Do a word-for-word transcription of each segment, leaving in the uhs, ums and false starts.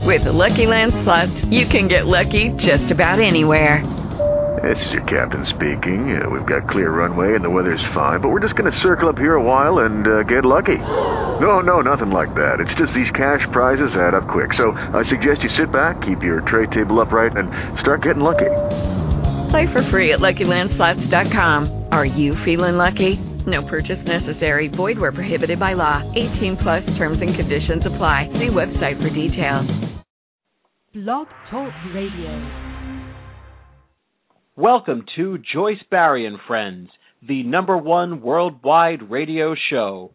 With the Lucky Land Slots, you can get lucky just about anywhere. This is your captain speaking. Uh, we've got clear runway and the weather's fine, but we're just going to circle up here a while and uh, get lucky. No, no, nothing like that. It's just these cash prizes add up quick. So I suggest you sit back, keep your tray table upright, and start getting lucky. Play for free at Lucky Land Slots dot com. Are you feeling lucky? No purchase necessary. Void where prohibited by law. eighteen plus terms and conditions apply. See website for details. Blog Talk Radio. Welcome to Joyce Barry and Friends, the number one worldwide radio show.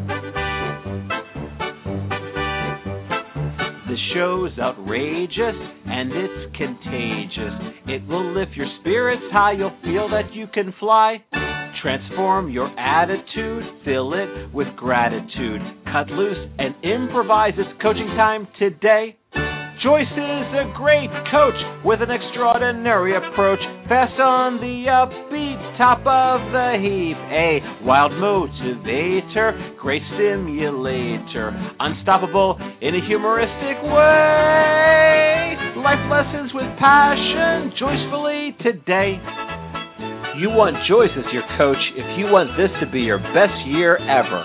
The show's outrageous and it's contagious. It will lift your spirits high. You'll feel that you can fly. Transform your attitude, fill it with gratitude. Cut loose and improvise. It's coaching time today. Joyce is a great coach with an extraordinary approach. Fast on the upbeat, top of the heap. A wild motivator, great stimulator. Unstoppable in a humoristic way. Life lessons with passion, joyfully today. You want Joyce as your coach if you want this to be your best year ever.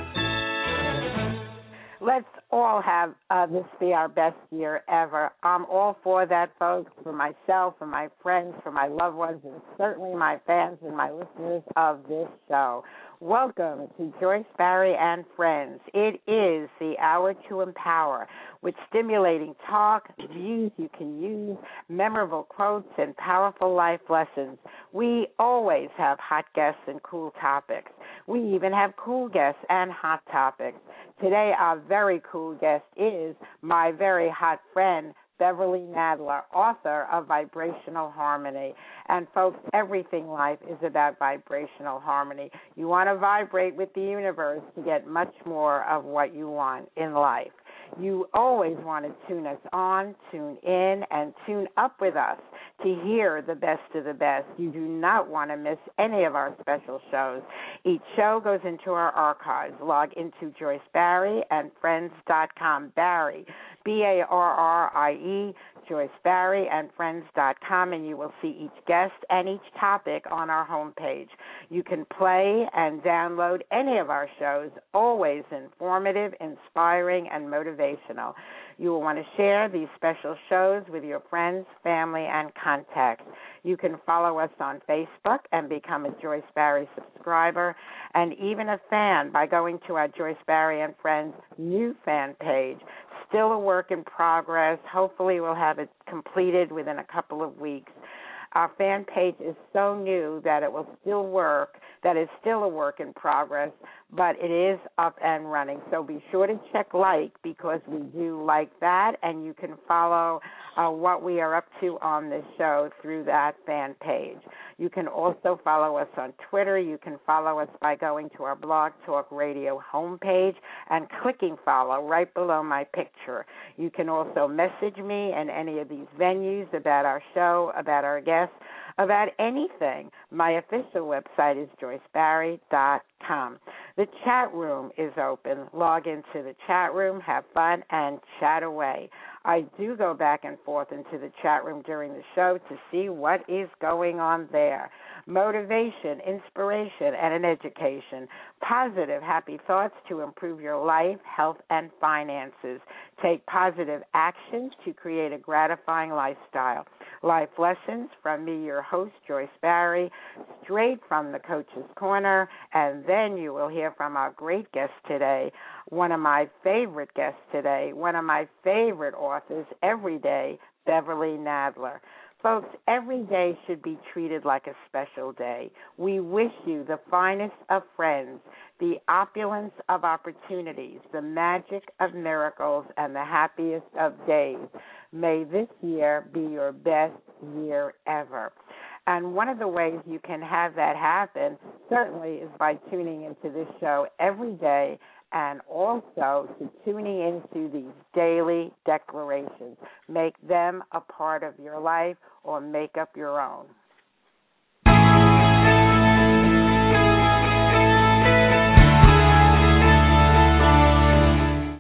Let's all have uh, this be our best year ever. I'm all for that, folks, for myself, for my friends, for my loved ones, and certainly my fans and my listeners of this show. Welcome to Joyce Barry and Friends. It is the hour to empower with stimulating talk, views you can use, memorable quotes, and powerful life lessons. We always have hot guests and cool topics. We even have cool guests and hot topics. Today, our very cool guest is my very hot friend, Beverly Nadler, author of Vibrational Harmony. And folks, everything in life is about vibrational harmony. You want to vibrate with the universe to get much more of what you want in life. You always want to tune us on, tune in, and tune up with us to hear the best of the best. You do not want to miss any of our special shows. Each show goes into our archives. Log into Joyce Barry and Friends dot com. Barry, B A R R I E, Joyce Barry and Friends dot com, and you will see each guest and each topic on our homepage. You can play and download any of our shows, always informative, inspiring, and motivational. You will want to share these special shows with your friends, family, and contacts. You can follow us on Facebook and become a Joyce Barry subscriber and even a fan by going to our Joyce Barry and Friends new fan page. Still a work in progress. Hopefully we'll have it completed within a couple of weeks. Our fan page is so new that it will still work, that is still a work in progress, but it is up and running. So be sure to check like because we do like that, and you can follow uh, what we are up to on this show through that fan page. You can also follow us on Twitter. You can follow us by going to our Blog Talk Radio homepage and clicking follow right below my picture. You can also message me in any of these venues about our show, about our guests, about anything. My official website is joyce barry dot com. The chat room is open. Log into the chat room, have fun, and chat away. I do go back and forth into the chat room during the show to see what is going on there. Motivation, inspiration, and an education. Positive, happy thoughts to improve your life, health, and finances. Take positive actions to create a gratifying lifestyle. Life lessons from me, your host, Joyce Barry, straight from the Coach's Corner, and then you will hear from our great guest today, one of my favorite guests today, one of my favorite authors every day, Beverly Nadler. Folks, every day should be treated like a special day. We wish you the finest of friends, the opulence of opportunities, the magic of miracles, and the happiest of days. May this year be your best year ever. And one of the ways you can have that happen certainly is by tuning into this show every day and also to tuning into these daily declarations. Make them a part of your life or make up your own.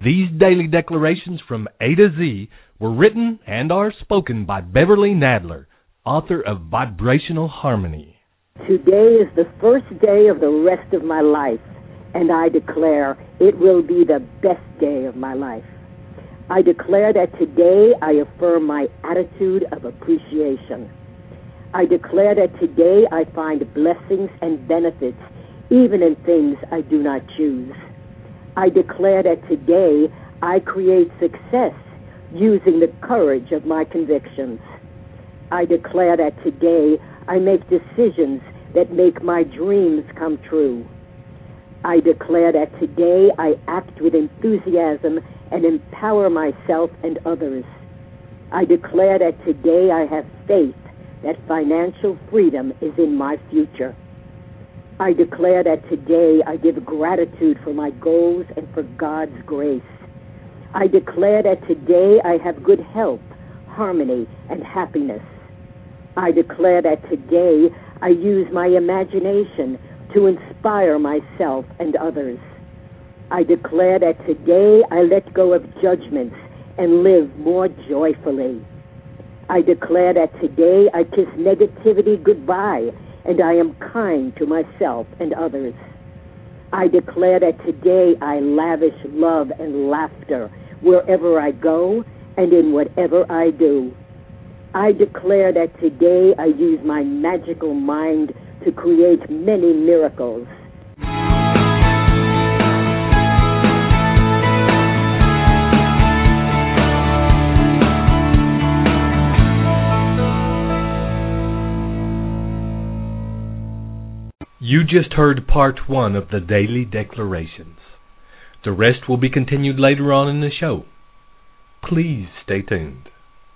These daily declarations from A to Z were written and are spoken by Beverly Nadler, author of Vibrational Harmony. Today is the first day of the rest of my life, and I declare it will be the best day of my life. I declare that today I affirm my attitude of appreciation. I declare that today I find blessings and benefits even in things I do not choose. I declare that today I create success using the courage of my convictions. I declare that today I make decisions that make my dreams come true. I declare that today I act with enthusiasm and empower myself and others. I declare that today I have faith that financial freedom is in my future. I declare that today I give gratitude for my goals and for God's grace. I declare that today I have good health, harmony, and happiness. I declare that today I use my imagination to inspire myself and others. I declare that today I let go of judgments and live more joyfully. I declare that today I kiss negativity goodbye and I am kind to myself and others. I declare that today I lavish love and laughter wherever I go and in whatever I do. I declare that today I use my magical mind to create many miracles. You just heard part one of the Daily Declarations. The rest will be continued later on in the show. Please stay tuned.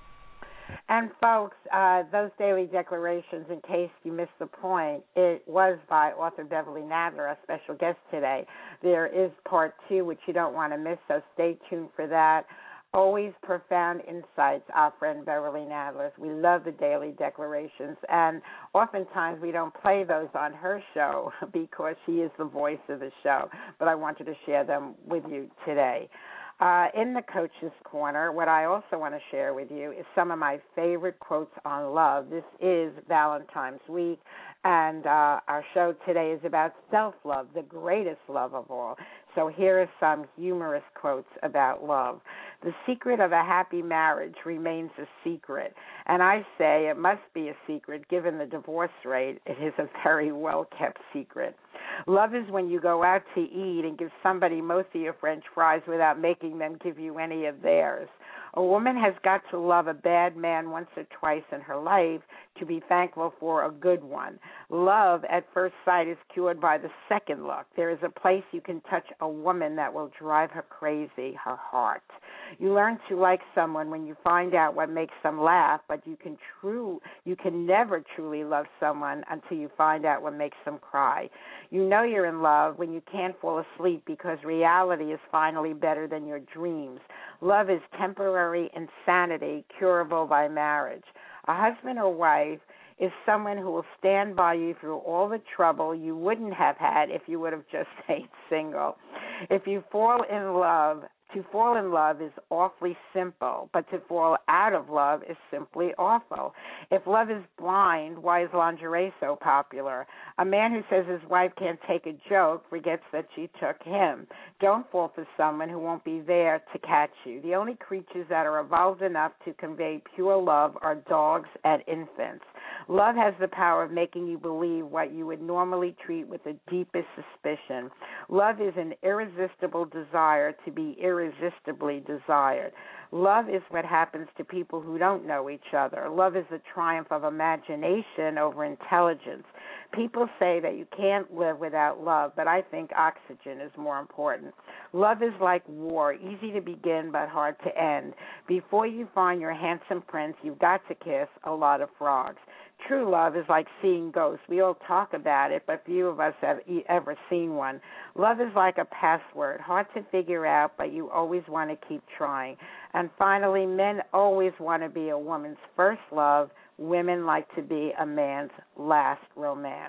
And folks, uh, those daily declarations, in case you missed the point, it was by author Beverly Nadler, our special guest today. There is part two, which you don't want to miss, so stay tuned for that. Always profound insights, our friend Beverly Nadler's. We love the daily declarations, and oftentimes we don't play those on her show because she is the voice of the show, but I wanted to share them with you today. Uh, in the Coach's Corner, what I also want to share with you is some of my favorite quotes on love. This is Valentine's Week, and uh, our show today is about self-love, the greatest love of all. So here are some humorous quotes about love. The secret of a happy marriage remains a secret, and I say it must be a secret given the divorce rate. It is a very well-kept secret. Love is when you go out to eat and give somebody most of your French fries without making them give you any of theirs. A woman has got to love a bad man once or twice in her life to be thankful for a good one. Love at first sight is cured by the second look. There is a place you can touch a woman that will drive her crazy, her heart. You learn to like someone when you find out what makes them laugh, but you can true you can never truly love someone until you find out what makes them cry. You know you're in love when you can't fall asleep because reality is finally better than your dreams. Love is temporary insanity curable by marriage. A husband or wife is someone who will stand by you through all the trouble you wouldn't have had if you would have just stayed single. If you fall in love, to fall in love is awfully simple, but to fall out of love is simply awful. If love is blind, why is lingerie so popular? A man who says his wife can't take a joke forgets that she took him. Don't fall for someone who won't be there to catch you. The only creatures that are evolved enough to convey pure love are dogs and infants. Love has the power of making you believe what you would normally treat with the deepest suspicion. Love is an irresistible desire to be irresistibly desired. Love is what happens to people who don't know each other. Love is the triumph of imagination over intelligence. People say that you can't live without love, but I think oxygen is more important. Love is like war, easy to begin but hard to end. Before you find your handsome prince, you've got to kiss a lot of frogs. True love is like seeing ghosts. We all talk about it, but few of us have e- ever seen one. Love is like a password, hard to figure out, but you always want to keep trying. And finally, men always want to be a woman's first love. Women like to be a man's last romance.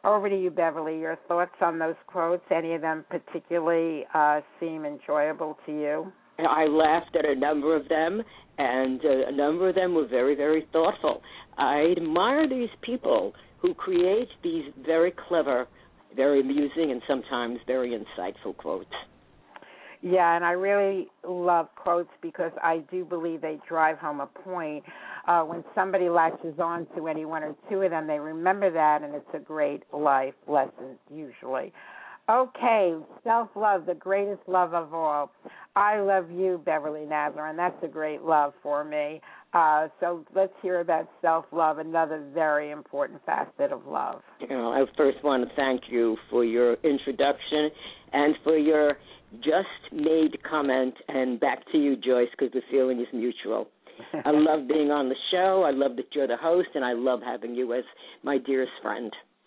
Over to you, Beverly. Your thoughts on those quotes? Any of them particularly uh, seem enjoyable to you? I laughed at a number of them, and uh, a number of them were very, very thoughtful. I admire these people who create these very clever, very amusing, and sometimes very insightful quotes. Yeah, and I really love quotes because I do believe they drive home a point. Uh, when somebody latches on to any one or two of them, they remember that, and it's a great life lesson usually. Okay, self-love, the greatest love of all. I love you, Beverly Nadler, and that's a great love for me. Uh, so let's hear about self-love, another very important facet of love. You know, I first want to thank you for your introduction and for your just-made comment, and back to you, Joyce, because the feeling is mutual. I love being on the show. I love that you're the host, and I love having you as my dearest friend.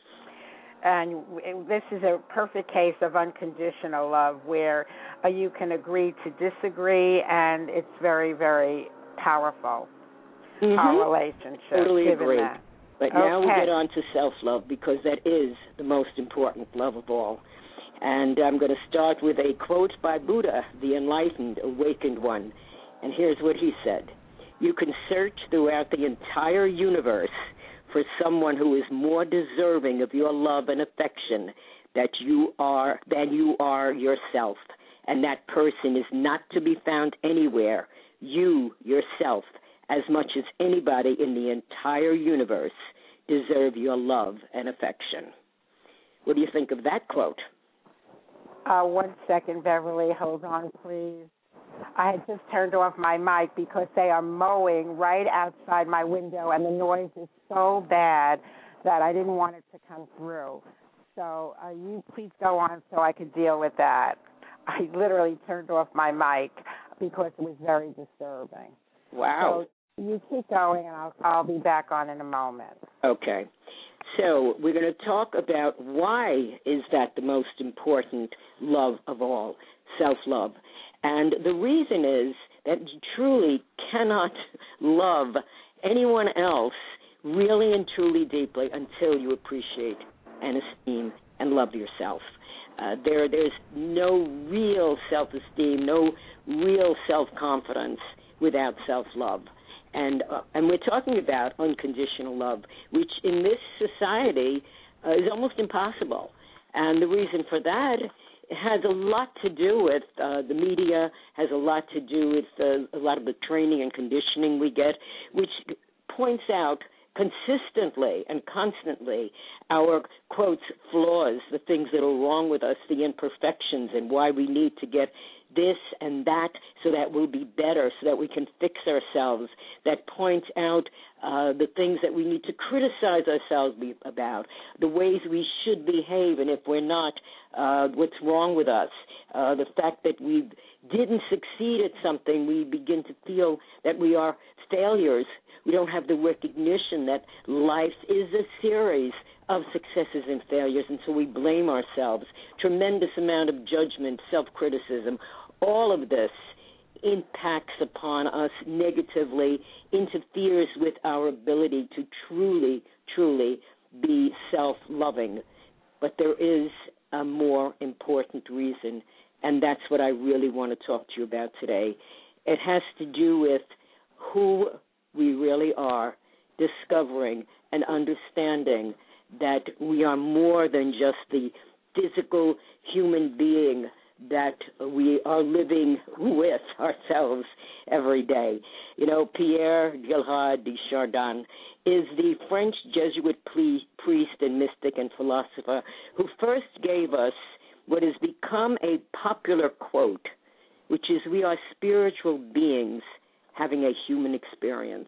And this is a perfect case of unconditional love where uh, you can agree to disagree, and it's very, very powerful, mm-hmm. our relationship. Totally agree. That. But okay. now we get on to self-love, because that is the most important love of all. And I'm going to start with a quote by Buddha, the enlightened, awakened one. And here's what he said. You can search throughout the entire universe for someone who is more deserving of your love and affection that you are than you are yourself. And that person is not to be found anywhere. You, yourself, as much as anybody in the entire universe, deserve your love and affection. What do you think of that quote? Uh, one second, Beverly. Hold on, please. I had just turned off my mic because they are mowing right outside my window, and the noise is so bad that I didn't want it to come through. So uh, you please go on so I could deal with that. I literally turned off my mic because it was very disturbing. Wow. So you keep going, and I'll, I'll be back on in a moment. Okay. So we're going to talk about why is that the most important love of all, self-love. And the reason is that you truly cannot love anyone else really and truly deeply until you appreciate and esteem and love yourself. Uh, there, there's no real self-esteem, no real self-confidence without self-love. And uh, and we're talking about unconditional love, which in this society uh, is almost impossible. And the reason for that has a lot to do with uh, the media, has a lot to do with uh, a lot of the training and conditioning we get, which points out consistently and constantly our, quotes, flaws, the things that are wrong with us, the imperfections, and why we need to get this and that so that we'll be better, so that we can fix ourselves, that points out uh, the things that we need to criticize ourselves be, about, the ways we should behave, and if we're not, uh, what's wrong with us, uh, the fact that we didn't succeed at something, we begin to feel that we are failures. We don't have the recognition that life is a series of successes and failures, and so we blame ourselves. Tremendous amount of judgment, self-criticism. All of this impacts upon us negatively, interferes with our ability to truly, truly be self-loving. But there is a more important reason, and that's what I really want to talk to you about today. It has to do with who we really are, discovering and understanding that we are more than just the physical human being that we are living with ourselves every day. You know, Pierre Teilhard de Chardin is the French Jesuit priest and mystic and philosopher who first gave us what has become a popular quote, which is, we are spiritual beings having a human experience.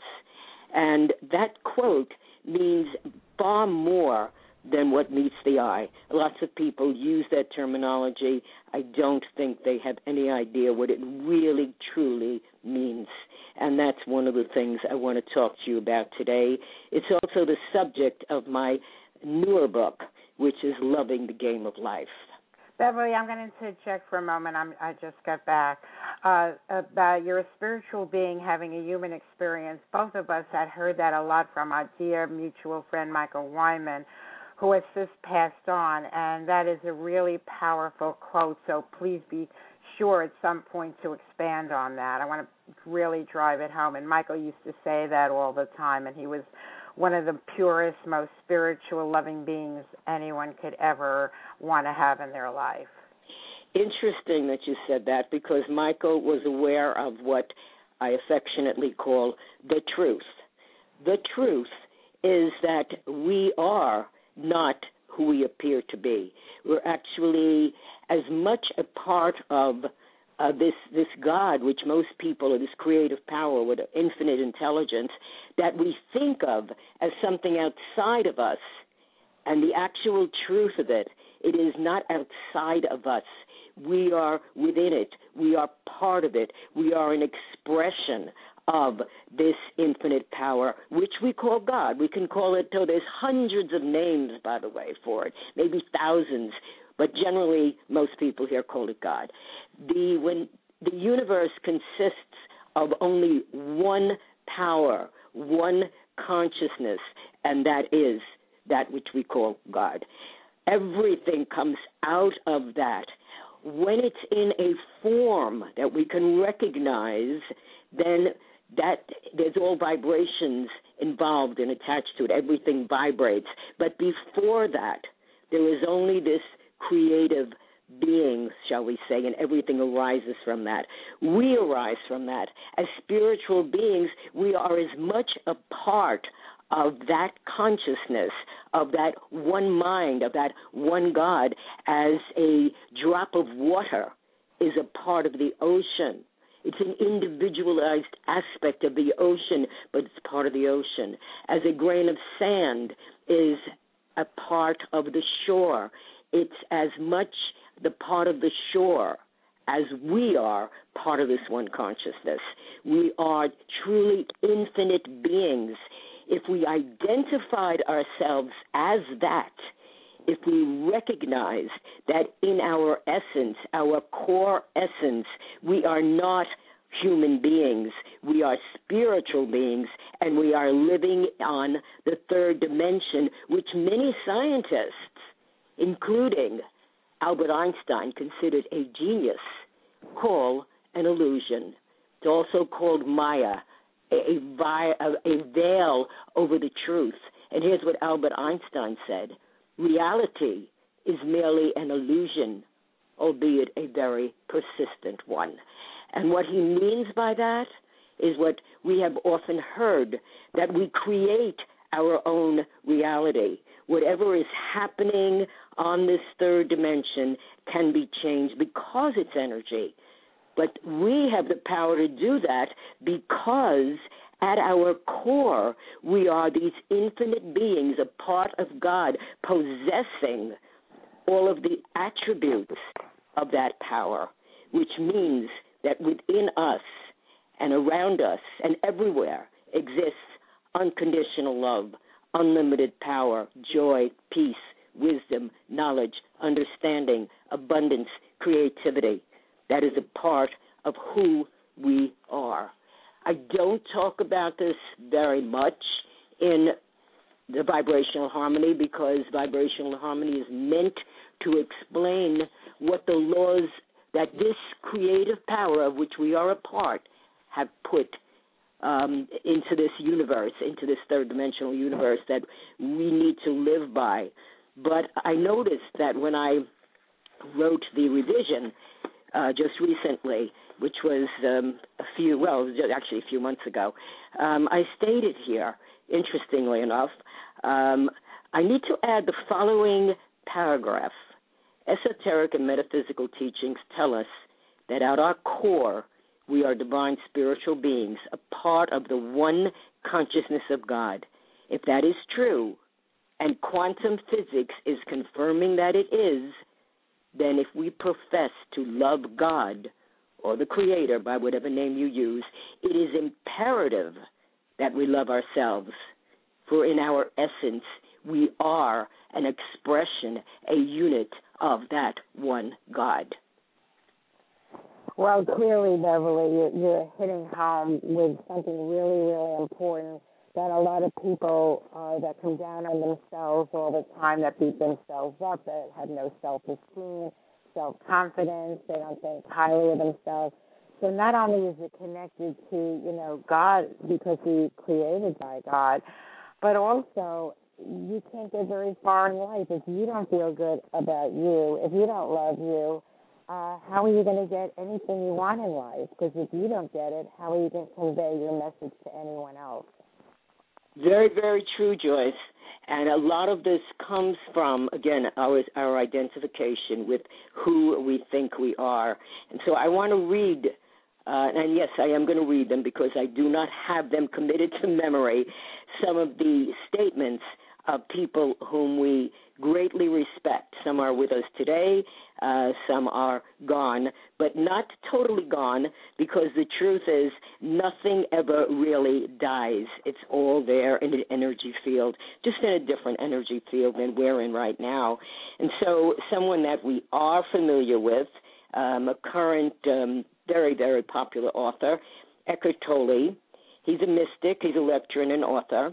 And that quote means far more than what meets the eye. Lots of people use that terminology. I don't think they have any idea what it really, truly means. And that's one of the things I want to talk to you about today. It's also the subject of my newer book, which is Loving the Game of Life. Beverly, I'm going to interject for a moment. I'm, I just got back. Uh, about you're a spiritual being having a human experience. Both of us had heard that a lot from our dear mutual friend, Michael Wyman, who has since passed on, and that is a really powerful quote, so please be sure at some point to expand on that. I want to really drive it home, and Michael used to say that all the time, and he was one of the purest, most spiritual, loving beings anyone could ever want to have in their life. Interesting that you said that, because Michael was aware of what I affectionately call the truth. The truth is that we are not who we appear to be. We're actually as much a part of uh, this this God, which most people, or this creative power with infinite intelligence, that we think of as something outside of us. And the actual truth of it, it is not outside of us. We are within it. We are part of it. We are an expression of this infinite power, which we call God. We can call it, though there's hundreds of names, by the way, for it, maybe thousands, but generally most people here call it God. The when the universe consists of only one power, one consciousness, and that is that which we call God. Everything comes out of that. When it's in a form that we can recognize, then that there's all vibrations involved and attached to it. Everything vibrates. But before that, there is only this creative being, shall we say, and everything arises from that. We arise from that. As spiritual beings, we are as much a part of that consciousness, of that one mind, of that one God, as a drop of water is a part of the ocean. It's an individualized aspect of the ocean, but it's part of the ocean. As a grain of sand is a part of the shore, it's as much the part of the shore as we are part of this one consciousness. We are truly infinite beings. If we identified ourselves as that, if we recognize that in our essence, our core essence, we are not human beings, we are spiritual beings, and we are living on the third dimension, which many scientists, including Albert Einstein, considered a genius, call an illusion. It's also called Maya, a, a, a veil over the truth. And here's what Albert Einstein said: reality is merely an illusion, albeit a very persistent one. And what he means by that is what we have often heard, that we create our own reality. Whatever is happening on this third dimension can be changed because it's energy. But we have the power to do that because at our core, we are these infinite beings, a part of God, possessing all of the attributes of that power, which means that within us and around us and everywhere exists unconditional love, unlimited power, joy, peace, wisdom, knowledge, understanding, abundance, creativity. That is a part of who we are. I don't talk about this very much in the vibrational harmony, because vibrational harmony is meant to explain what the laws that this creative power of which we are a part have put um, into this universe, into this third dimensional universe that we need to live by. But I noticed that when I wrote the revision uh, just recently, which was um, a few, well, actually a few months ago, um, I stated here, interestingly enough, um, I need to add the following paragraph. Esoteric and metaphysical teachings tell us that at our core, we are divine spiritual beings, a part of the one consciousness of God. If that is true, and quantum physics is confirming that it is, then if we profess to love God or the Creator, by whatever name you use, it is imperative that we love ourselves. For in our essence, we are an expression, a unit of that one God. Well, clearly, Beverly, you're, you're hitting home with something really, really important, that a lot of people uh, that come down on themselves all the time, that beat themselves up, that have no self-esteem, self-confidence, they don't think highly of themselves. So not only is it connected to, you know, God because we're created by God, but also you can't get very far in life if you don't feel good about you, if you don't love you. Uh, how are you going to get anything you want in life? Because if you don't get it, how are you going to convey your message to anyone else? Very, very true, Joyce. And a lot of this comes from, again, our, our identification with who we think we are. And so I want to read, uh, and yes, I am going to read them because I do not have them committed to memory, some of the statements of people whom we greatly respect. Some are with us today, uh, some are gone, but not totally gone, because the truth is nothing ever really dies. It's all there in an energy field, just in a different energy field than we're in right now. And so someone that we are familiar with, um, a current, um, very, very popular author, Eckhart Tolle. He's a mystic, he's a lecturer and an author.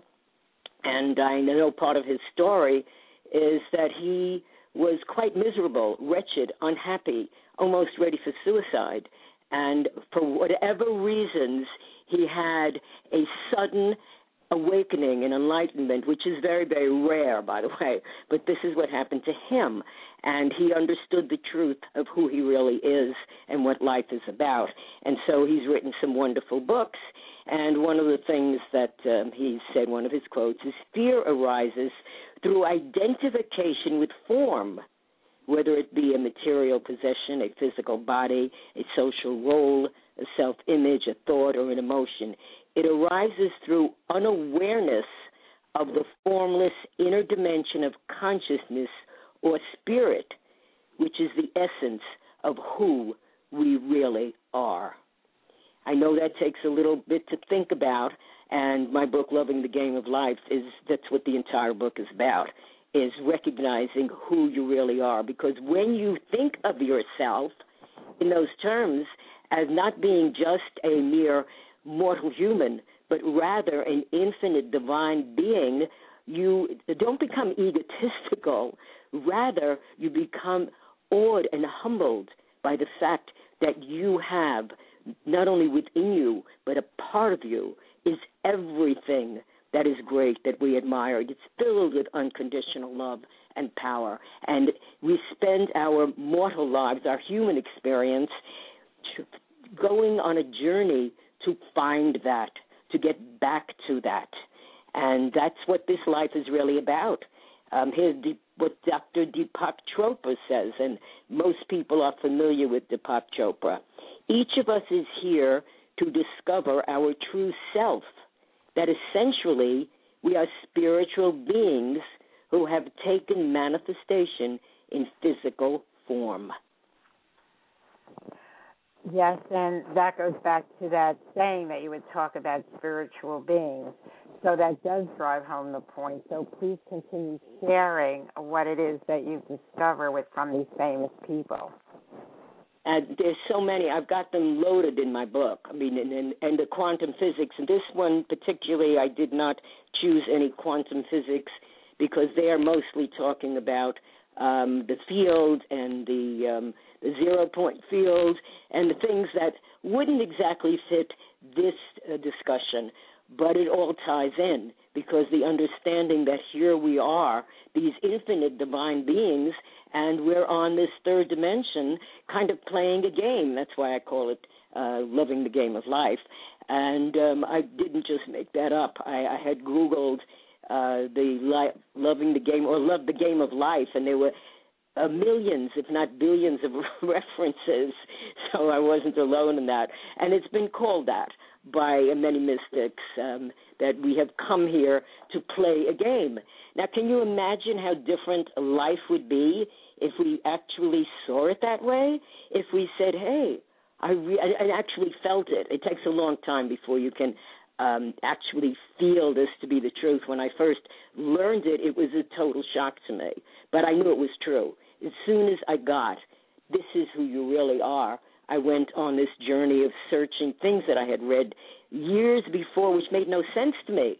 And I know part of his story is that he was quite miserable, wretched, unhappy, almost ready for suicide. And for whatever reasons, he had a sudden awakening and enlightenment, which is very, very rare, by the way. But this is what happened to him. And he understood the truth of who he really is and what life is about. And so he's written some wonderful books. And one of the things that um, he said, one of his quotes, is fear arises through identification with form, whether it be a material possession, a physical body, a social role, a self-image, a thought, or an emotion. It arises through unawareness of the formless inner dimension of consciousness or spirit, which is the essence of who we really are. I know that takes a little bit to think about, and my book, Loving the Game of Life, is that's what the entire book is about, is recognizing who you really are. Because when you think of yourself in those terms as not being just a mere mortal human, but rather an infinite divine being, you don't become egotistical. Rather, you become awed and humbled by the fact that you have, not only within you, but a part of you, is everything that is great that we admire. It's filled with unconditional love and power. And we spend our mortal lives, our human experience, going on a journey to find that, to get back to that. And that's what this life is really about. Um, here's the, what Doctor Deepak Chopra says, and most people are familiar with Deepak Chopra. Each of us is here to discover our true self, that essentially we are spiritual beings who have taken manifestation in physical form. Yes, and that goes back to that saying that you would talk about spiritual beings. So that does drive home the point. So please continue sharing what it is that you've discovered with from these famous people. And there's so many. I've got them loaded in my book. I mean, and, and, and the quantum physics. And this one particularly, I did not choose any quantum physics because they are mostly talking about um, the field and the, um, the zero-point field and the things that wouldn't exactly fit this uh, discussion. But it all ties in because the understanding that here we are, these infinite divine beings, and we're on this third dimension kind of playing a game. That's why I call it uh, Loving the Game of Life. And um, I didn't just make that up. I, I had Googled uh, the li- Loving the Game or Love the Game of Life, and there were uh, millions, if not billions, of references. So I wasn't alone in that. And it's been called that by many mystics, um, that we have come here to play a game. Now, can you imagine how different life would be if we actually saw it that way? If we said, hey, I, re- I actually felt it. It takes a long time before you can um, actually feel this to be the truth. When I first learned it, it was a total shock to me, but I knew it was true. As soon as I got, this is who you really are, I went on this journey of searching things that I had read years before, which made no sense to me.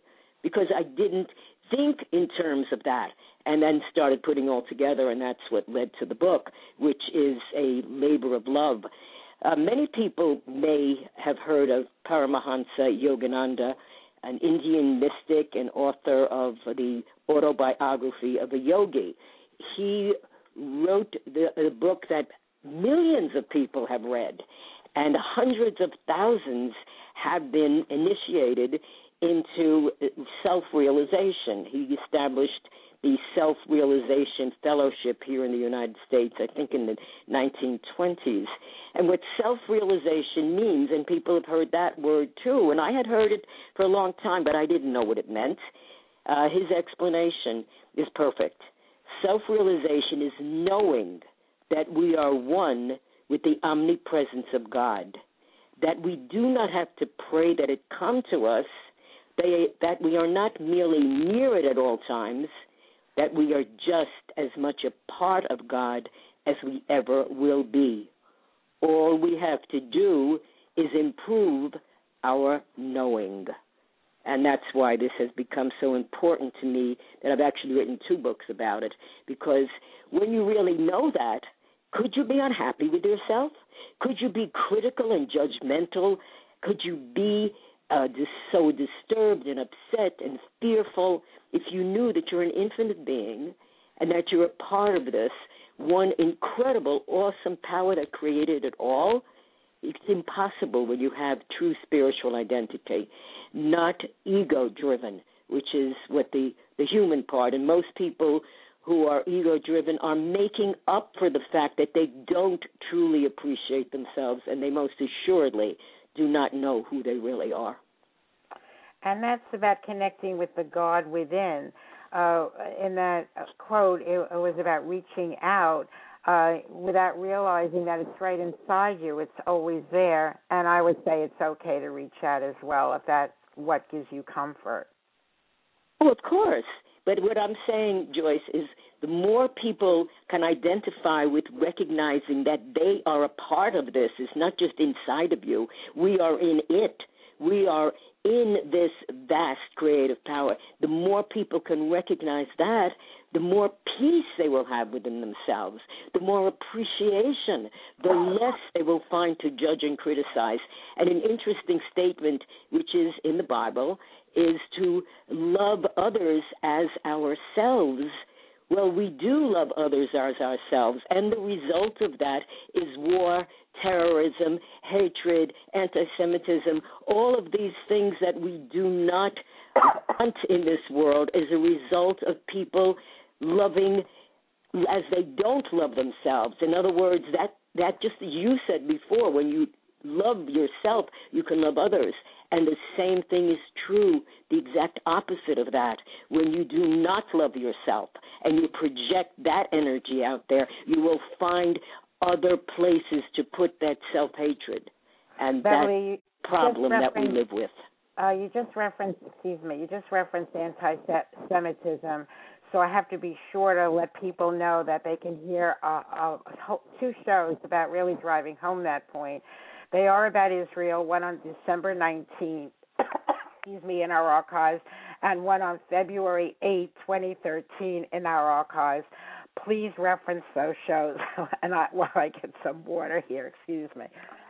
because I didn't think in terms of that, and then started putting all together, and that's what led to the book, which is a labor of love. Uh, many people may have heard of Paramahansa Yogananda, an Indian mystic and author of the autobiography of a yogi. He wrote the, the book that millions of people have read, and hundreds of thousands have been initiated into self-realization. He established the Self-Realization Fellowship here in the United States, I think in the nineteen twenties. And what self-realization means, and people have heard that word too, and I had heard it for a long time, but I didn't know what it meant. Uh, his explanation is perfect. Self-realization is knowing that we are one with the omnipresence of God, that we do not have to pray that it come to us, they, that we are not merely near it at all times, that we are just as much a part of God as we ever will be. All we have to do is improve our knowing. And that's why this has become so important to me that I've actually written two books about it, because when you really know that, could you be unhappy with yourself? Could you be critical and judgmental? Could you be uh, just so disturbed and upset and fearful if you knew that you're an infinite being and that you're a part of this one incredible, awesome power that created it all? It's impossible when you have true spiritual identity, not ego-driven, which is what the, the human part. And most people who are ego-driven are making up for the fact that they don't truly appreciate themselves, and they most assuredly do not know who they really are. And that's about connecting with the God within. Uh, in that quote, it, it was about reaching out uh, without realizing that it's right inside you. It's always there. And I would say it's okay to reach out as well if that's what gives you comfort. Oh, of course. But what I'm saying, Joyce, is the more people can identify with recognizing that they are a part of this, it's not just inside of you. We are in it. We are in this vast creative power. The more people can recognize that, the more peace they will have within themselves, the more appreciation, the less they will find to judge and criticize. And an interesting statement, which is in the Bible, is to love others as ourselves. Well, we do love others as ourselves, and the result of that is war, terrorism, hatred, anti-Semitism, all of these things that we do not want in this world is a result of people loving as they don't love themselves. In other words, that, that just as you said before, when you love yourself, you can love others. And the same thing is true, the exact opposite of that. When you do not love yourself and you project that energy out there, you will find other places to put that self-hatred and Beverly, that problem that we live with. Uh, you just referenced, excuse me, you just referenced anti-Semitism. So I have to be sure to let people know that they can hear uh, uh, two shows about really driving home that point. They are about Israel, one on December nineteenth, excuse me, in our archives, and one on February eighth, twenty thirteen in our archives. Please reference those shows, and I, while I get some water here, excuse me.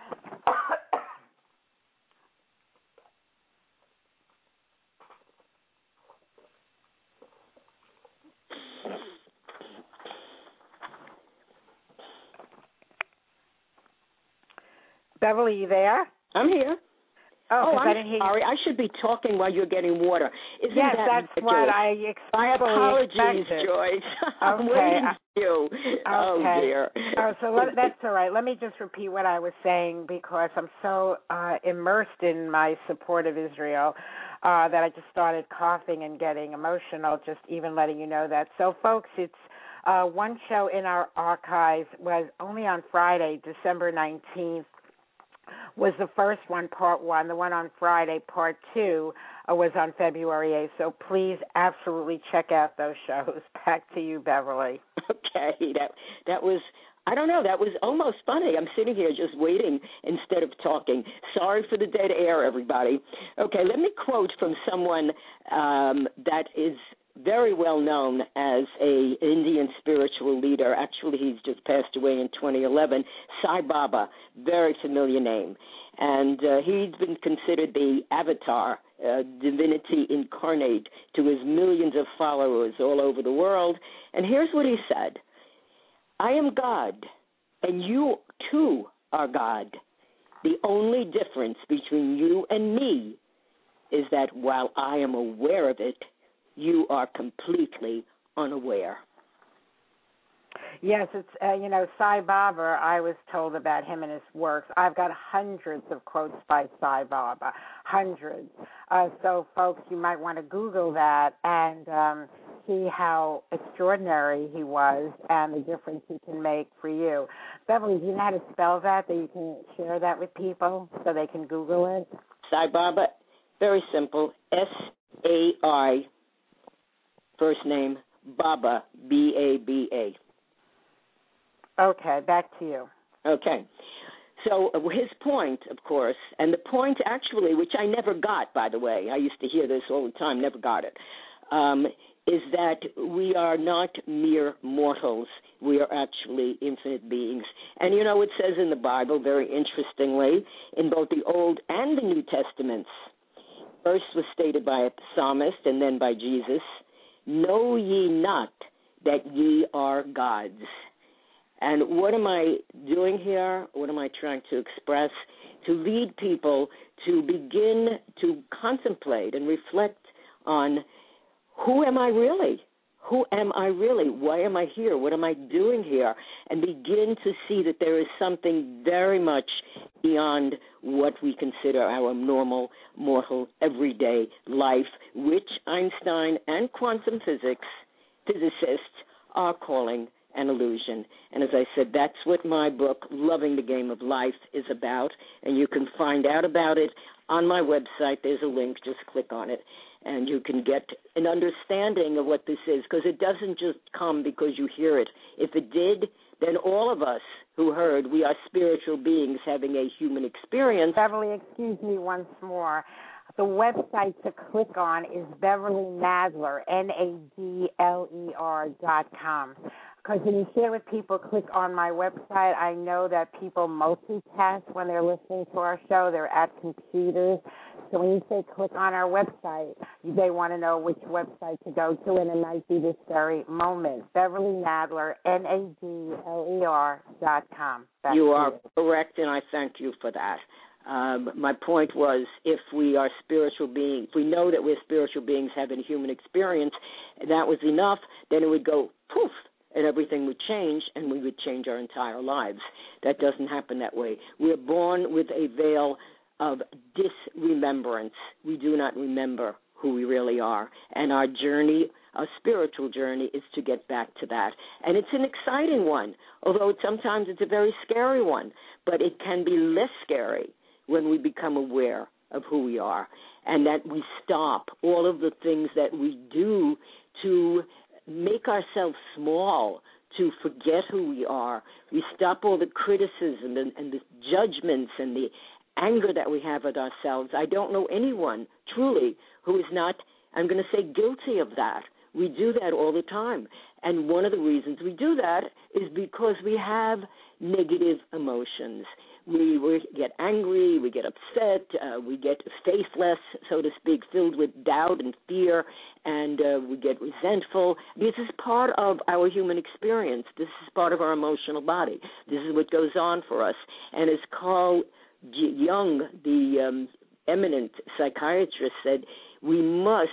Beverly, you there? I'm here. Oh, oh I'm I didn't hear sorry. You. I should be talking while you're getting water. Isn't yes, that that's ridiculous? what I expected. My apologies, expected. Joyce. I'm okay. waiting for you. Okay. Oh, dear. Oh, so let, that's all right. Let me just repeat what I was saying because I'm so uh, immersed in my support of Israel uh, that I just started coughing and getting emotional, just even letting you know that. So, folks, it's uh, one show in our archives was only on Friday, December nineteenth. Was the first one, part one. The one on Friday, part two, uh, was on February eighth. So please absolutely check out those shows. Back to you, Beverly. Okay, that that was I don't know. That was almost funny. I'm sitting here just waiting instead of talking. Sorry for the dead air, everybody. Okay, let me quote from someone um, that is very well known as a Indian spiritual leader. Actually, he's just passed away in twenty eleven. Sai Baba, very familiar name. And uh, he's been considered the avatar, uh, divinity incarnate to his millions of followers all over the world. And here's what he said. I am God, and you too are God. The only difference between you and me is that while I am aware of it, you are completely unaware. Yes, it's, uh, you know, Sai Baba, I was told about him and his works. I've got hundreds of quotes by Sai Baba, hundreds. Uh, so, folks, you might want to Google that and um, see how extraordinary he was and the difference he can make for you. Beverly, do you know how to spell that, that you can share that with people so they can Google it? Sai Baba, very simple, S A I, first name, Baba, B A B A. Okay, back to you. Okay. So uh, his point, of course, and the point actually, which I never got, by the way, I used to hear this all the time, never got it, um, is that we are not mere mortals. We are actually infinite beings. And, you know, it says in the Bible, very interestingly, in both the Old and the New Testaments, first was stated by a psalmist and then by Jesus, know ye not that ye are gods. And what am I doing here? What am I trying to express? To lead people to begin to contemplate and reflect on who am I really? Who am I really? Why am I here? What am I doing here? And begin to see that there is something very much beyond what we consider our normal, mortal, everyday life, which Einstein and quantum physics physicists are calling an illusion. And as I said, that's what my book, Loving the Game of Life, is about. And you can find out about it on my website. There's a link. Just click on it. And you can get an understanding of what this is, because it doesn't just come because you hear it. If it did, then all of us who heard, we are spiritual beings having a human experience. Beverly, excuse me once more. The website to click on is Beverly Nadler, N A D L E R dot com. Because when you share with people, click on my website, I know that people multitask when they're listening to our show. They're at computers. So when you say click on our website, they want to know which website to go to, and it might be this very moment. Beverly Nadler, N A D L E R dot com. Back you are you. correct, and I thank you for that. Um, my point was, if we are spiritual beings, if we know that we're spiritual beings having a human experience, and that was enough, then it would go poof, and everything would change, and we would change our entire lives. That doesn't happen that way. We're born with a veil of disremembrance. We do not remember who we really are, and our journey, our spiritual journey, is to get back to that. And it's an exciting one, although sometimes it's a very scary one, but it can be less scary when we become aware of who we are, and that we stop all of the things that we do to make ourselves small, to forget who we are. We stop all the criticism and, and the judgments and the anger that we have at ourselves. I don't know anyone, truly, who is not, I'm going to say, guilty of that. We do that all the time. And one of the reasons we do that is because we have negative emotions. We, we get angry, we get upset, uh, we get faithless, so to speak, filled with doubt and fear, and uh, we get resentful. This is part of our human experience. This is part of our emotional body. This is what goes on for us. And as Carl Jung, the um, eminent psychiatrist, said, we must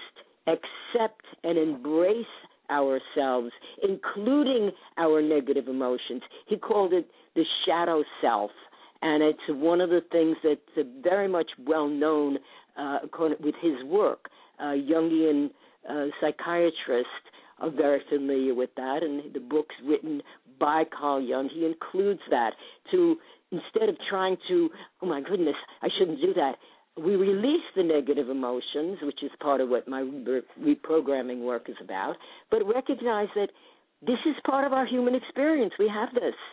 accept and embrace ourselves, including our negative emotions. He called it the shadow self. And it's one of the things that's very much well known uh, with his work. Uh, Jungian uh, psychiatrists are very familiar with that, and the book's written by Carl Jung. He includes that to, instead of trying to, oh my goodness, I shouldn't do that, we release the negative emotions, which is part of what my reprogramming work is about, but recognize that this is part of our human experience. We have this.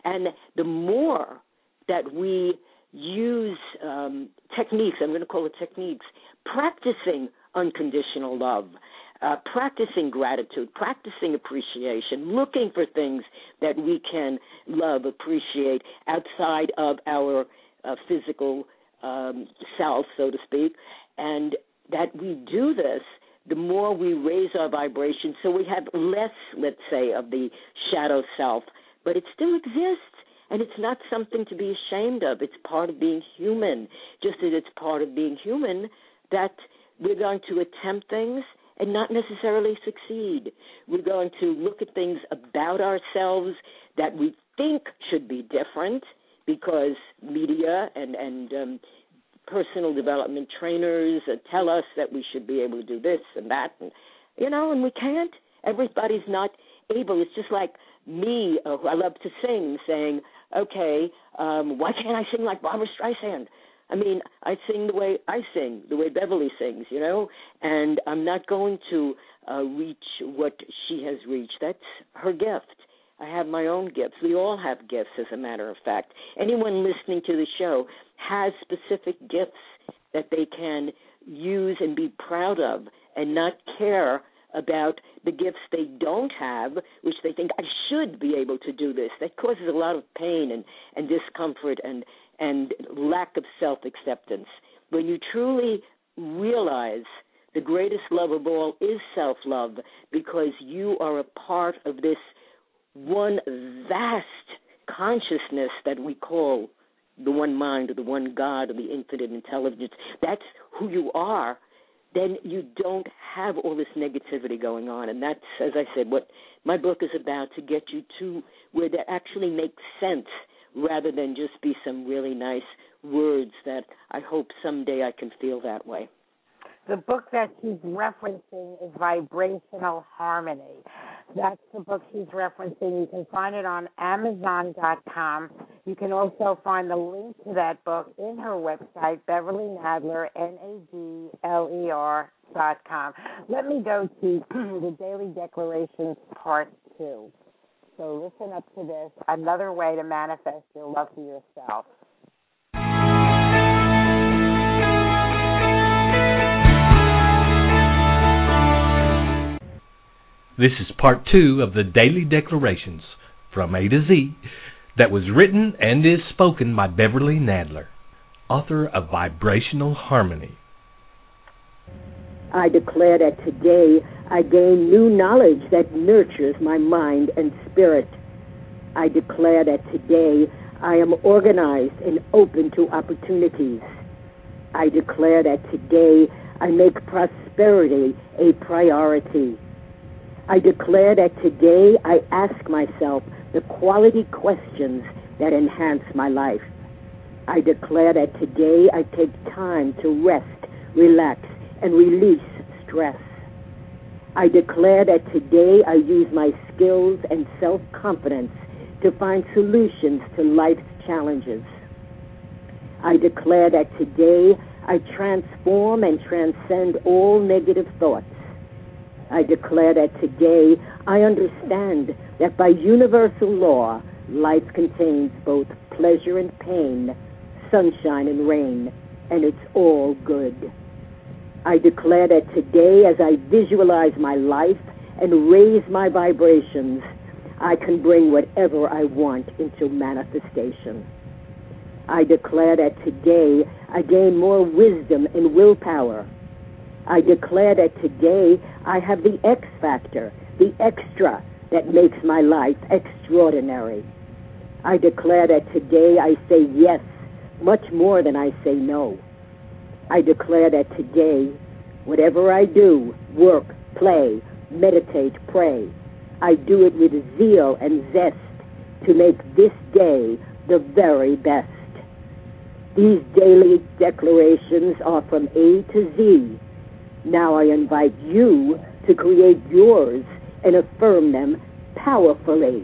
And the more that we use um, techniques, I'm going to call it techniques, practicing unconditional love, uh, practicing gratitude, practicing appreciation, looking for things that we can love, appreciate outside of our uh, physical um, self, so to speak, and that we do this, the more we raise our vibration, so we have less, let's say, of the shadow self, but it still exists. And it's not something to be ashamed of. It's part of being human. Just as it's part of being human that we're going to attempt things and not necessarily succeed. We're going to look at things about ourselves that we think should be different because media and, and um, personal development trainers uh, tell us that we should be able to do this and that. And, you know, and we can't. Everybody's not able. It's just like me, uh, who I love to sing, saying, okay, um, why can't I sing like Barbra Streisand? I mean, I sing the way I sing, the way Beverly sings, you know, and I'm not going to uh, reach what she has reached. That's her gift. I have my own gifts. We all have gifts, as a matter of fact. Anyone listening to the show has specific gifts that they can use and be proud of and not care about the gifts they don't have, which they think, I should be able to do this. That causes a lot of pain and, and discomfort and, and lack of self-acceptance. When you truly realize the greatest love of all is self-love because you are a part of this one vast consciousness that we call the one mind or the one God or the infinite intelligence. That's who you are. Then you don't have all this negativity going on. And that's, as I said, what my book is about, to get you to where that actually makes sense rather than just be some really nice words that I hope someday I can feel that way. The book that she's referencing is Vibrational Harmony. That's the book she's referencing. You can find it on Amazon dot com. You can also find the link to that book in her website, Beverly Nadler, N A D L E R dot com. Let me go to the Daily Declarations Part two. So listen up to this, another way to manifest your love for yourself. This is part two of the Daily Declarations from A to Z that was written and is spoken by Beverly Nadler, author of Vibrational Harmony. I declare that today I gain new knowledge that nurtures my mind and spirit. I declare that today I am organized and open to opportunities. I declare that today I make prosperity a priority. I declare that today I ask myself the quality questions that enhance my life. I declare that today I take time to rest, relax, and release stress. I declare that today I use my skills and self-confidence to find solutions to life's challenges. I declare that today I transform and transcend all negative thoughts. I declare that today I understand that by universal law, life contains both pleasure and pain, sunshine and rain, and it's all good. I declare that today, as I visualize my life and raise my vibrations, I can bring whatever I want into manifestation. I declare that today I gain more wisdom and willpower. I declare that today I have the X factor, the extra that makes my life extraordinary. I declare that today I say yes much more than I say no. I declare that today, whatever I do, work, play, meditate, pray, I do it with zeal and zest to make this day the very best. These daily declarations are from A to Z. Now I invite you to create yours and affirm them powerfully.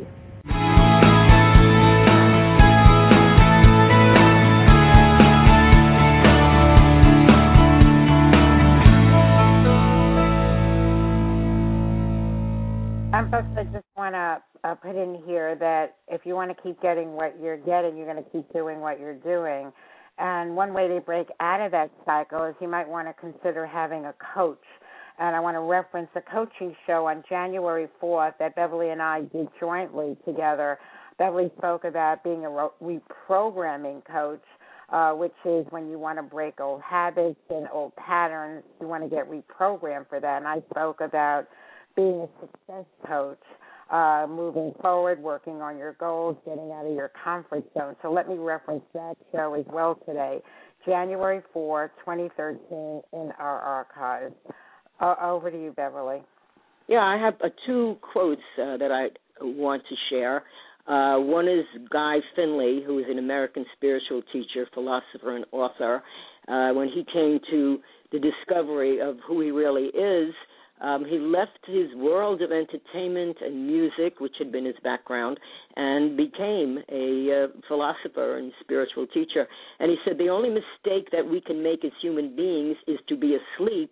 I'm And folks, I just want to uh, put in here that if you want to keep getting what you're getting, you're going to keep doing what you're doing. And one way to break out of that cycle is you might want to consider having a coach. And I want to reference a coaching show on January fourth that Beverly and I did jointly together. Beverly spoke about being a reprogramming coach, uh, which is when you want to break old habits and old patterns, you want to get reprogrammed for that. And I spoke about being a success coach, uh, moving forward, working on your goals, getting out of your comfort zone. So let me reference that show as well today, January fourth, twenty thirteen, in our archives. Uh, over to you, Beverly. Yeah, I have uh, two quotes uh, that I want to share. Uh, one is Guy Finley, who is an American spiritual teacher, philosopher, and author. Uh, when he came to the discovery of who he really is, um, he left his world of entertainment and music, which had been his background, and became a uh, philosopher and spiritual teacher. And he said the only mistake that we can make as human beings is to be asleep,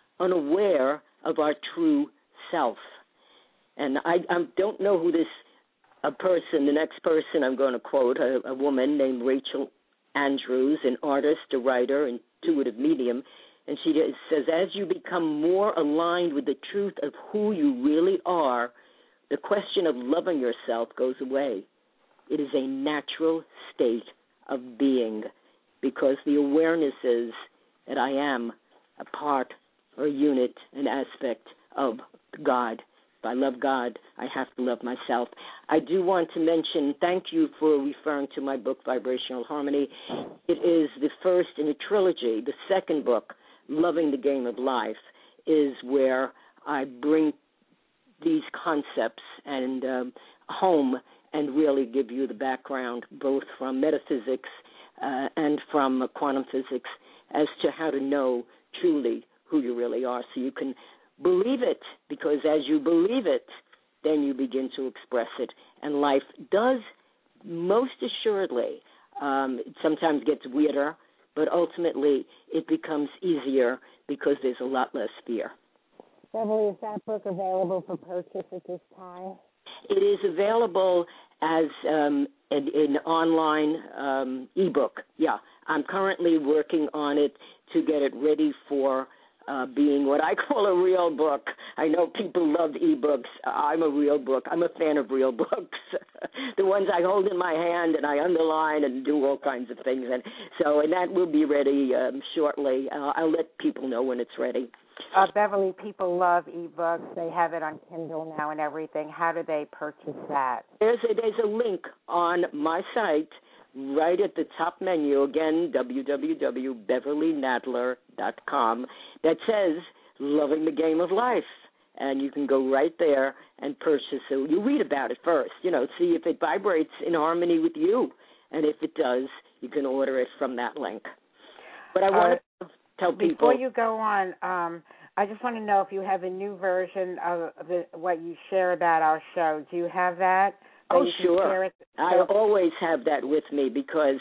unaware of our true self. And I, I don't know who this a person, the next person I'm going to quote, a, a woman named Rachel Andrews, an artist, a writer, intuitive medium, and she says, as you become more aligned with the truth of who you really are, the question of loving yourself goes away. It is a natural state of being, because the awareness is that I am a part or a unit, an aspect of God. If I love God, I have to love myself. I do want to mention, thank you for referring to my book, Vibrational Harmony. It is the first in a trilogy. The second book, Loving the Game of Life, is where I bring these concepts and um, home and really give you the background, both from metaphysics uh, and from uh, quantum physics, as to how to know truly who you really are, so you can believe it, because as you believe it, then you begin to express it. And life does, most assuredly, um, it sometimes gets weirder, but ultimately it becomes easier because there's a lot less fear. Beverly, is that book available for purchase at this time? It is available as um, an, an online um, ebook. Yeah, I'm currently working on it to get it ready for Uh, being what I call a real book. I know people love ebooks. I'm a real book. I'm a fan of real books. The ones I hold in my hand and I underline and do all kinds of things. And so, and that will be ready um, shortly. Uh, I'll let people know when it's ready. Uh, Beverly, people love ebooks. They have it on Kindle now and everything. How do they purchase that? There's a, there's a link on my site right at the top menu, again, w w w dot beverly nadler dot com, that says Loving the Game of Life. And you can go right there and purchase it. You read about it first, you know, see if it vibrates in harmony with you. And if it does, you can order it from that link. But I want uh, to tell people... Before you go on, um, I just want to know if you have a new version of the, what you share about our show. Do you have that? Oh, sure. I always have that with me because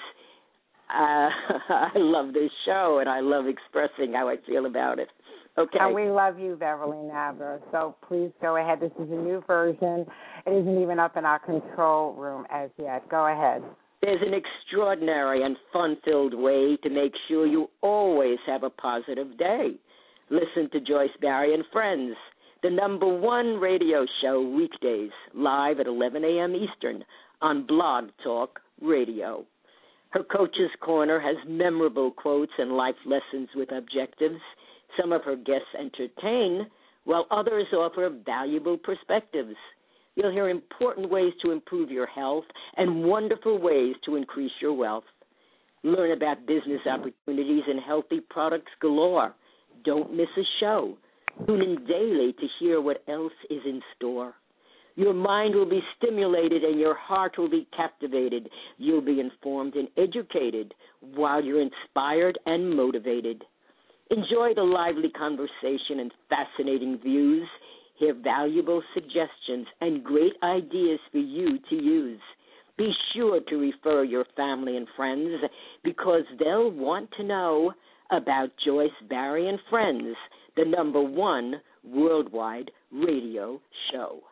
uh, I love this show and I love expressing how I feel about it. Okay. And we love you, Beverly Nadler. So please go ahead. This is a new version. It isn't even up in our control room as yet. Go ahead. There's an extraordinary and fun-filled way to make sure you always have a positive day. Listen to Joyce Barrie and Friends, the number one radio show weekdays, live at eleven a.m. Eastern on Blog Talk Radio. Her Coach's Corner has memorable quotes and life lessons with objectives. Some of her guests entertain, while others offer valuable perspectives. You'll hear important ways to improve your health and wonderful ways to increase your wealth. Learn about business opportunities and healthy products galore. Don't miss a show. Tune in daily to hear what else is in store. Your mind will be stimulated and your heart will be captivated. You'll be informed and educated while you're inspired and motivated. Enjoy the lively conversation and fascinating views. Hear valuable suggestions and great ideas for you to use. Be sure to refer your family and friends because they'll want to know about Joyce Barrie and Friends, the number one worldwide radio show.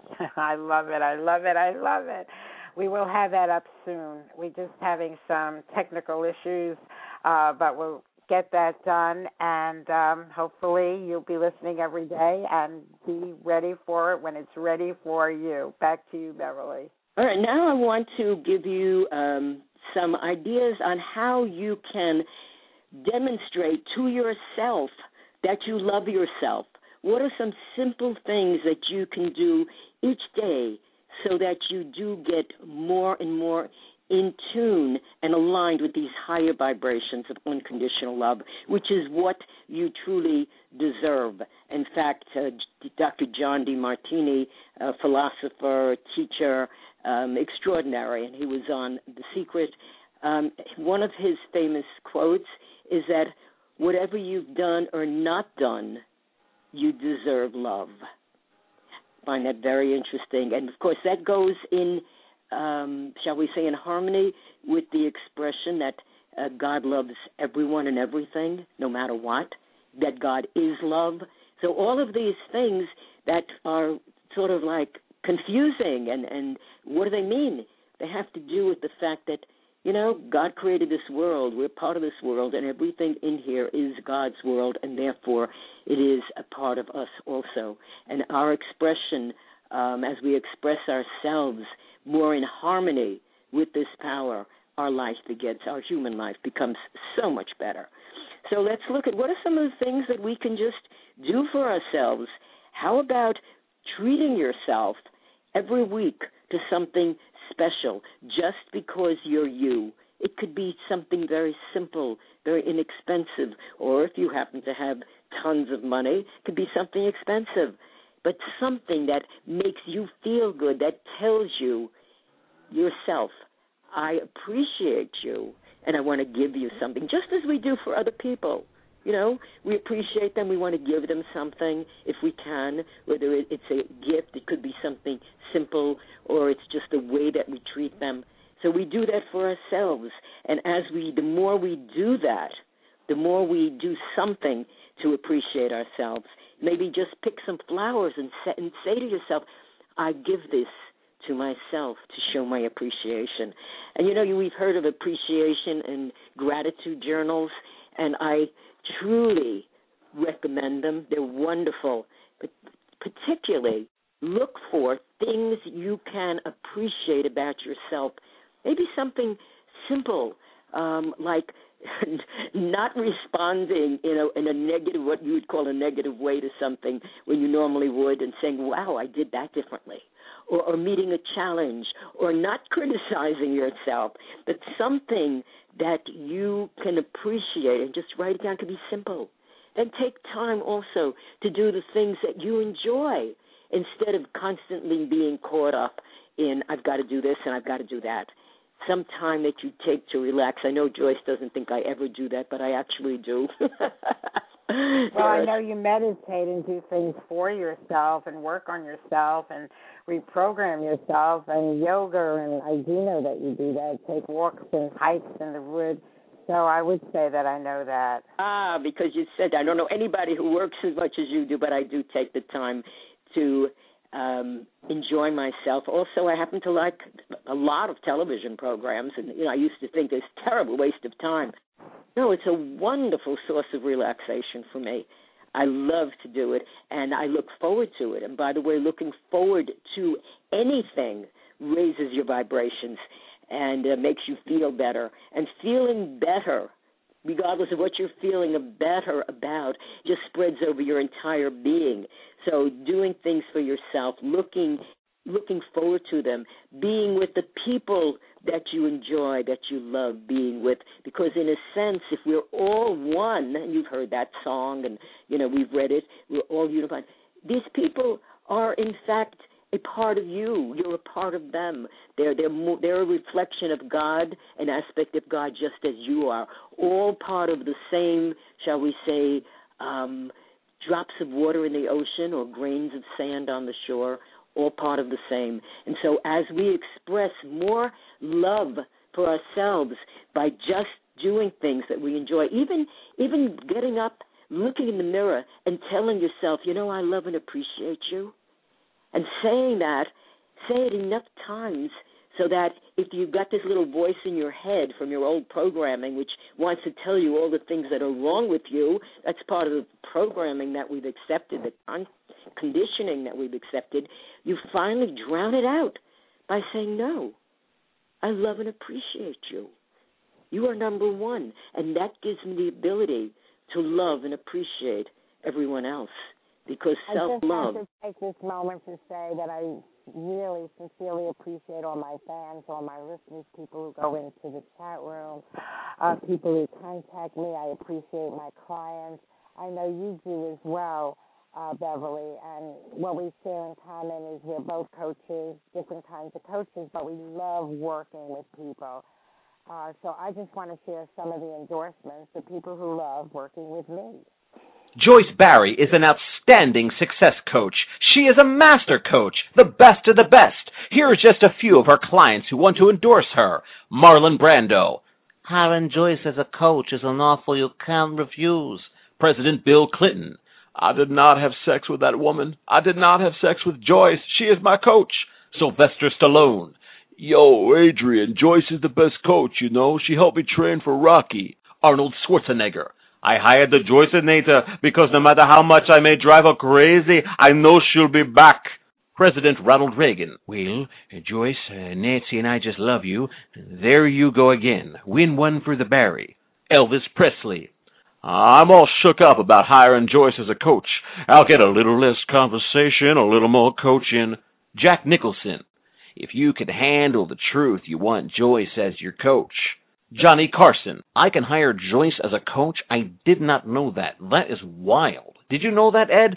I love it. I love it. I love it. We will have that up soon. We're just having some technical issues, uh, but we'll get that done, and um, hopefully you'll be listening every day and be ready for it when it's ready for you. Back to you, Beverly. All right, now I want to give you um, some ideas on how you can demonstrate to yourself that you love yourself. What are some simple things that you can do each day so that you do get more and more in tune and aligned with these higher vibrations of unconditional love, which is what you truly deserve. In fact, uh, Doctor John DeMartini, a philosopher, teacher, um, extraordinary, and he was on The Secret, um, one of his famous quotes is that whatever you've done or not done, you deserve love. I find that very interesting. And, of course, that goes in, um, shall we say, in harmony with the expression that uh, God loves everyone and everything, no matter what, that God is love. So all of these things that are sort of like confusing, and, and what do they mean? They have to do with the fact that, you know, God created this world. We're part of this world, and everything in here is God's world, and therefore it is a part of us also. And our expression, um, as we express ourselves more in harmony with this power, our life begins, our human life becomes so much better. So let's look at what are some of the things that we can just do for ourselves. How about treating yourself every week to something special just because you're you? It could be something very simple, very inexpensive, or if you happen to have tons of money, it could be something expensive, but something that makes you feel good, that tells you yourself, I appreciate you, and I want to give you something, just as we do for other people. You know, we appreciate them. We want to give them something if we can, whether it's a gift, it could be something simple, or it's just the way that we treat them. So we do that for ourselves. And as we, the more we do that, the more we do something to appreciate ourselves. Maybe just pick some flowers and, set, and say to yourself, I give this to myself to show my appreciation. And, you know, we've heard of appreciation and gratitude journals, and I truly recommend them. They're wonderful. But particularly, look for things you can appreciate about yourself. Maybe something simple, um, like not responding, you know, in a negative, what you would call a negative way to something when you normally would, and saying, wow, I did that differently. Or, or meeting a challenge, or not criticizing yourself, but something that you can appreciate, and just write it down. Can be simple. Then take time also to do the things that you enjoy, instead of constantly being caught up in, I've got to do this and I've got to do that. Some time that you take to relax. I know Joyce doesn't think I ever do that, but I actually do. Well, I know you meditate and do things for yourself and work on yourself and reprogram yourself, and yoga, and I do know that you do that, take walks and hikes in the woods. So I would say that I know that. Ah, because you said I don't know anybody who works as much as you do, but I do take the time to um, enjoy myself. Also, I happen to like a lot of television programs, and you know, I used to think it's a terrible waste of time. No, it's a wonderful source of relaxation for me. I love to do it, and I look forward to it. And by the way, looking forward to anything raises your vibrations and uh, makes you feel better. And feeling better, regardless of what you're feeling better about, just spreads over your entire being. So doing things for yourself, looking looking forward to them, being with the people that you enjoy, that you love being with, because in a sense, if we're all one, and you've heard that song, and, you know, we've read it, we're all unified, these people are, in fact, a part of you. You're a part of them. They're, they're, more, they're a reflection of God, an aspect of God just as you are, all part of the same, shall we say, um, drops of water in the ocean or grains of sand on the shore, all part of the same. And so as we express more love for ourselves by just doing things that we enjoy, even even getting up, looking in the mirror and telling yourself, you know, I love and appreciate you. And saying that, say it enough times so that if you've got this little voice in your head from your old programming which wants to tell you all the things that are wrong with you, that's part of the programming that we've accepted, the con- conditioning that we've accepted, you finally drown it out by saying, no, I love and appreciate you. You are number one, and that gives me the ability to love and appreciate everyone else because self-love. I just want to take this moment to say that I really sincerely appreciate all my fans, all my listeners, people who go into the chat room, uh, people who contact me. I appreciate my clients. I know you do as well, uh, Beverly, and what we share in common is we're both coaches, different kinds of coaches, but we love working with people. Uh, so I just want to share some of the endorsements of people who love working with me. Joyce Barry is an outstanding success coach. She is a master coach, the best of the best. Here are just a few of her clients who want to endorse her. Marlon Brando. Hiring Joyce as a coach is an offer you can't refuse. President Bill Clinton. I did not have sex with that woman. I did not have sex with Joyce. She is my coach. Sylvester Stallone. Yo, Adrian, Joyce is the best coach, you know. She helped me train for Rocky. Arnold Schwarzenegger. I hired the Joyceinator because no matter how much I may drive her crazy, I know she'll be back. President Ronald Reagan. Well, uh, Joyce, uh, Nancy and I just love you. There you go again. Win one for the Barry. Elvis Presley. I'm all shook up about hiring Joyce as a coach. I'll get a little less conversation, a little more coaching. Jack Nicholson. If you can handle the truth, you want Joyce as your coach. Johnny Carson. I can hire Joyce as a coach? I did not know that. That is wild. Did you know that, Ed?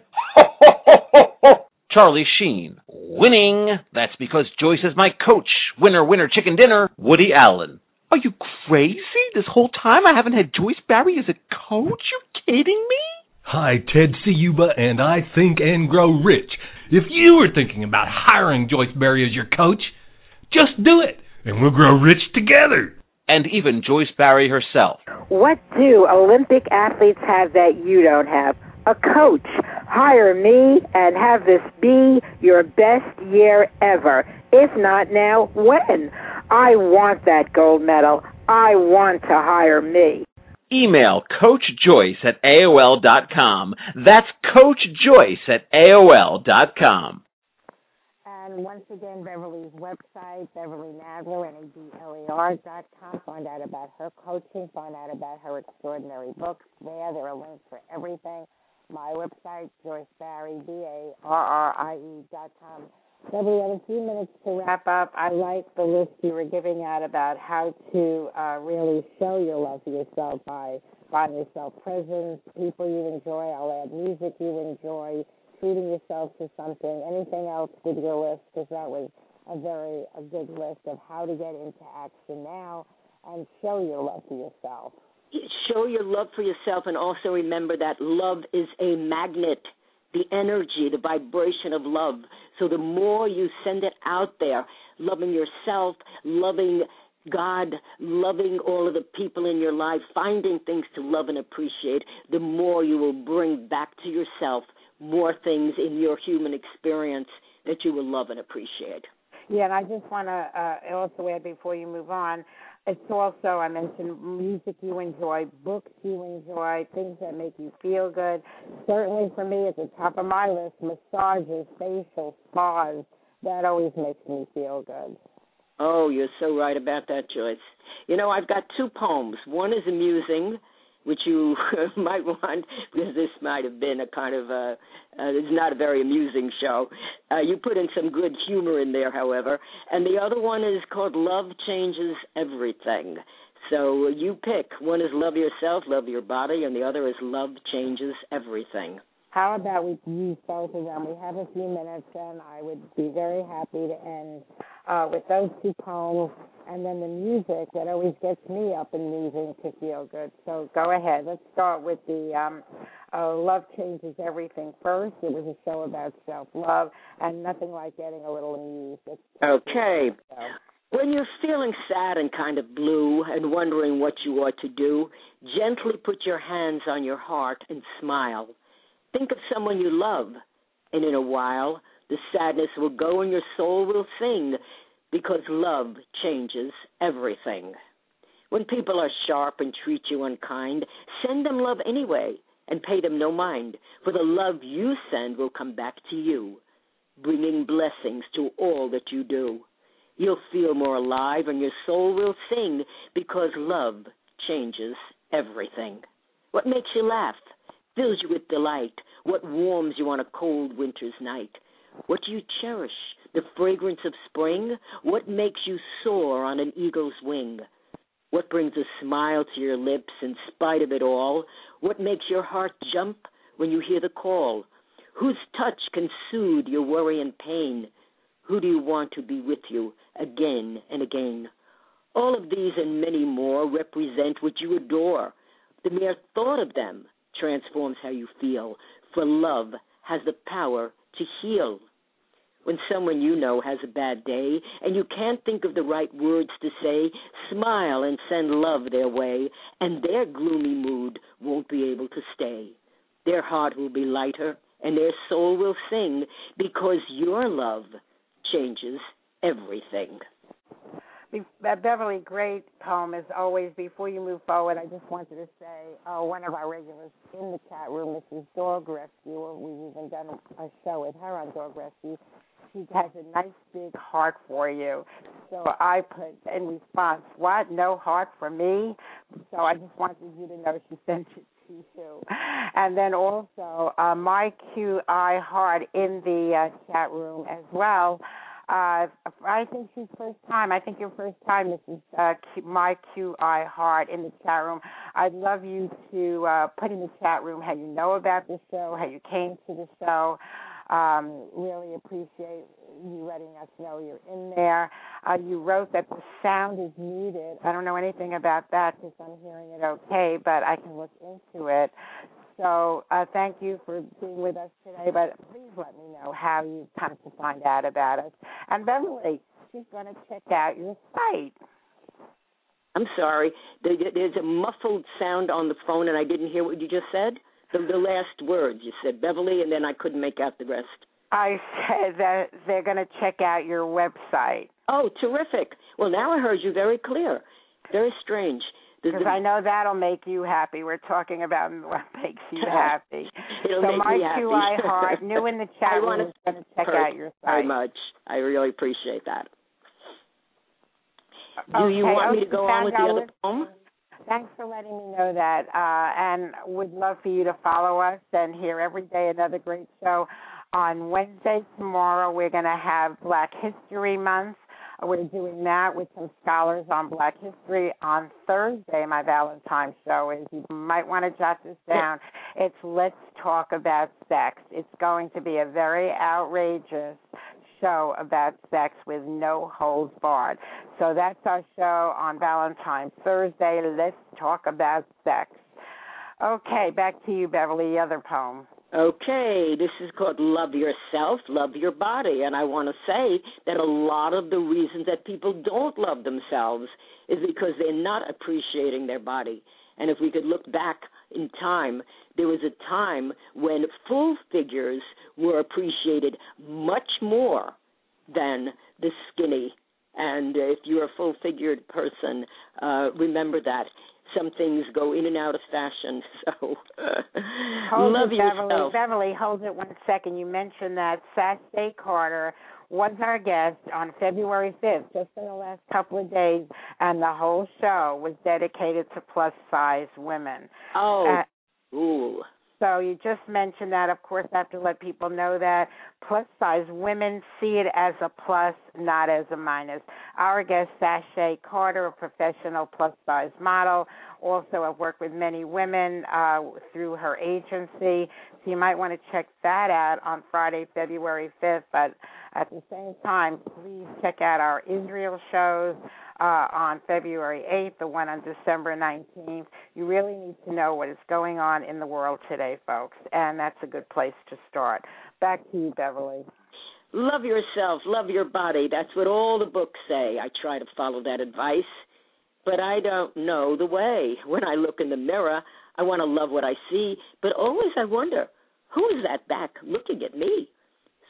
Charlie Sheen. Winning. That's because Joyce is my coach. Winner, winner, chicken dinner. Woody Allen. Are you crazy? This whole time I haven't had Joyce Barry as a coach? You kidding me? Hi, Ted Ciuba, and I think and grow rich. If you were thinking about hiring Joyce Barry as your coach, just do it, and we'll grow rich together. And even Joyce Barry herself. What do Olympic athletes have that you don't have? A coach. Hire me and have this be your best year ever. If not now, when? I want that gold medal. I want to hire me. Email Coach Joyce at A O L dot com. That's Coach Joyce at A O L dot com. And once again, Beverly's website, Beverly Nadler, N A D L E R dot com. Find out about her coaching. Find out about her extraordinary books there. There are links for everything. My website, Joyce Barry, B A R R I E dot com. Beverly, we have a few minutes to wrap up. I like the list you were giving out about how to uh, really show your love for yourself by buying yourself presents, people you enjoy. I'll add music you enjoy, treating yourself to something, anything else with your list, because that was a very a good list of how to get into action now and show your love for yourself. Show your love for yourself, and also remember that love is a magnet, the energy, the vibration of love. So the more you send it out there, loving yourself, loving God, loving all of the people in your life, finding things to love and appreciate, the more you will bring back to yourself more things in your human experience that you will love and appreciate. Yeah, and I just want to uh, also add before you move on, it's also, I mentioned music you enjoy, books you enjoy, things that make you feel good. Certainly for me, at the top of my list, massages, facials, spas, that always makes me feel good. Oh, you're so right about that, Joyce. You know, I've got two poems. One is amusing, which you might want, because this might have been a kind of a, uh, it's not a very amusing show. Uh, you put in some good humor in there, however. And the other one is called Love Changes Everything. So you pick. One is Love Yourself, Love Your Body, and the other is Love Changes Everything. How about we use both of them? We have a few minutes, and I would be very happy to end uh, with those two poems, and then the music that always gets me up and moving to feel good. So go ahead. Let's start with the um, uh, Love Changes Everything first. It was a show about self-love, and nothing like getting a little amused. It's okay. When you're feeling sad and kind of blue and wondering what you ought to do, gently put your hands on your heart and smile. Think of someone you love, and in a while, The sadness will go and your soul will sing, because love changes everything. When people are sharp and treat you unkind, send them love anyway and pay them no mind, for the love you send will come back to you, bringing blessings to all that you do. You'll feel more alive and your soul will sing, because love changes everything. What makes you laugh, fills you with delight, what warms you on a cold winter's night? What do you cherish, the fragrance of spring? What makes you soar on an eagle's wing? What brings a smile to your lips in spite of it all? What makes your heart jump when you hear the call? Whose touch can soothe your worry and pain? Who do you want to be with you again and again? All of these and many more represent what you adore. The mere thought of them transforms how you feel, for love has the power to heal. When someone you know has a bad day and you can't think of the right words to say, smile and send love their way, and their gloomy mood won't be able to stay. Their heart will be lighter and their soul will sing, because your love changes everything. Beverly, great poem as always. Before you move forward, I just wanted to say uh, one of our regulars in the chat room, Missus Dog Rescue, we've even done a show with her on Dog Rescue. She has a nice big heart for you. So I put in response, what, no heart for me? So I just wanted you to know she sent it to you. And then also uh, my Q I Heart in the uh, chat room as well. Uh, I think she's first time. I think your first time, Missus Uh, Q, my Q I Heart in the chat room. I'd love you to uh, put in the chat room how you know about the show, how you came to the show. Um, really appreciate you letting us know you're in there. Uh, you wrote that the sound is muted. I don't know anything about that because I'm hearing it okay, but I can look into it. So uh, thank you for being with us today, but please let me know how you come to find out about us. And Beverly, she's going to check out your site. I'm sorry. There's a muffled sound on the phone, and I didn't hear what you just said. The, the last words. You said Beverly, and then I couldn't make out the rest. I said that they're going to check out your website. Oh, terrific. Well, now I heard you very clear. Very strange. Because I know that'll make you happy. We're talking about what makes you happy. It'll so make my me happy. Q I Heart, new in the chat room, is going to check out your site. Very much. I really appreciate that. Do okay. you want oh, me to go on with the other poem? Thanks for letting me know that, uh, and would love for you to follow us and hear every day another great show. On Wednesday, tomorrow, we're going to have Black History Month. We're doing that with some scholars on Black history. On Thursday, my Valentine's show is, you might want to jot this down, it's Let's Talk About Sex. It's going to be a very outrageous show about sex with no holds barred. So that's our show on Valentine's Thursday. Let's talk about sex. Okay, back to you, Beverly, the other poem. Okay, this is called Love Yourself, Love Your Body. And I want to say that a lot of the reasons that people don't love themselves is because they're not appreciating their body. And if we could look back in time, there was a time when full figures were appreciated much more than the skinny. And if you're a full-figured person, uh, remember that. Some things go in and out of fashion, so hold love it, yourself. Beverly, Beverly, hold it one second. You mentioned that Sashay Carter was our guest on February fifth, just in the last couple of days, and the whole show was dedicated to plus-size women. Oh, uh, ooh. So you just mentioned that. Of course, I have to let people know that plus-size women see it as a plus, not as a minus. Our guest, Sashay Carter, a professional plus-size model. Also, I've worked with many women uh, through her agency. So you might want to check that out on Friday, February fifth. But at the same time, please check out our Israel shows uh, on February eighth, the one on December nineteenth. You really need to know what is going on in the world today, folks, and that's a good place to start. Back to you, Beverly. Love yourself, love your body. That's what all the books say. I try to follow that advice, but I don't know the way. When I look in the mirror, I want to love what I see, but always I wonder, who is that back looking at me?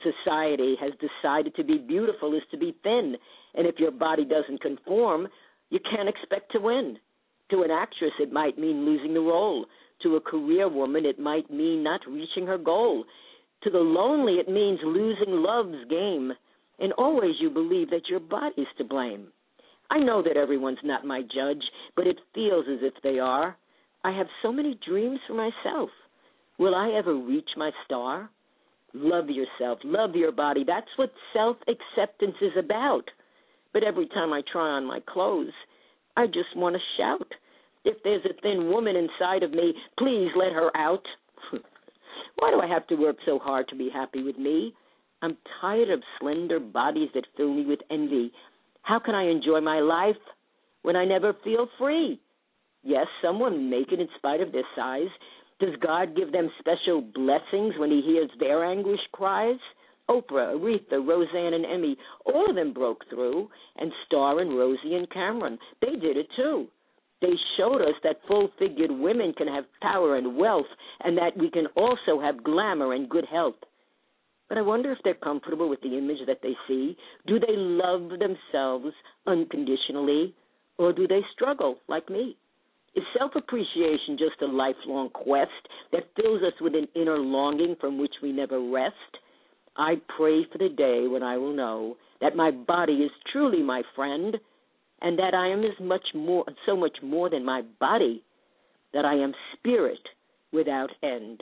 society has decided to be beautiful is to be thin. And if your body doesn't conform, you can't expect to win. To an actress, it might mean losing the role. To a career woman, it might mean not reaching her goal. To the lonely, it means losing love's game. And always you believe that your body's to blame. I know that everyone's not my judge, but it feels as if they are. I have so many dreams for myself. Will I ever reach my star? Love yourself. Love your body. That's what self-acceptance is about. But every time I try on my clothes, I just want to shout. If there's a thin woman inside of me, please let her out. Why do I have to work so hard to be happy with me? I'm tired of slender bodies that fill me with envy. How can I enjoy my life when I never feel free? Yes, someone make it in spite of their size. Does God give them special blessings when he hears their anguished cries? Oprah, Aretha, Roseanne, and Emmy, all of them broke through, and Star and Rosie and Cameron, they did it too. They showed us that full-figured women can have power and wealth, and that we can also have glamour and good health. But I wonder if they're comfortable with the image that they see. Do they love themselves unconditionally, or do they struggle like me? Is self-appreciation just a lifelong quest that fills us with an inner longing from which we never rest? I pray for the day when I will know that my body is truly my friend, and that I am as much more, so much more than my body, that I am spirit without end.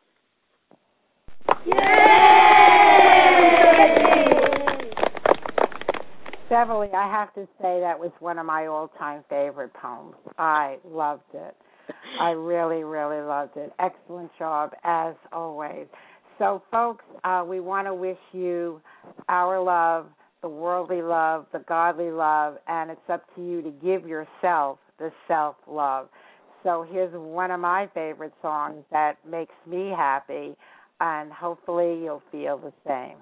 Beverly, I have to say that was one of my all-time favorite poems. I loved it. I really, really loved it. Excellent job, as always. So, folks, uh, we want to wish you our love, the worldly love, the godly love, and it's up to you to give yourself the self-love. So here's one of my favorite songs that makes me happy, and hopefully you'll feel the same.